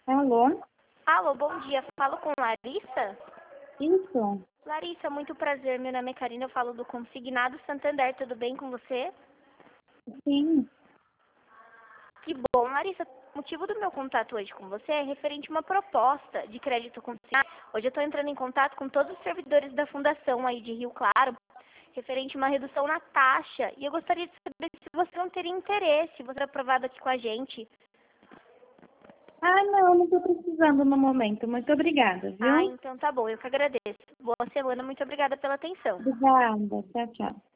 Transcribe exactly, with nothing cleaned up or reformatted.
Alô? Alô, bom dia. Falo com Larissa? Isso? Larissa, muito prazer. Meu nome é Karina, eu falo do Consignado Santander. Tudo bem com você? Sim. Que bom. Larissa, o motivo do meu contato hoje com você é referente a uma proposta de crédito consignado. Hoje eu estou entrando em contato com todos os servidores da Fundação aí de Rio Claro, referente a uma redução na taxa. E eu gostaria de saber se você não teria interesse, você é aprovado aqui com a gente. Ah, não, não estou precisando no momento. Muito obrigada, Ah, viu? então tá bom, eu que agradeço. Boa semana, muito obrigada pela atenção. Obrigada. Tchau, tchau.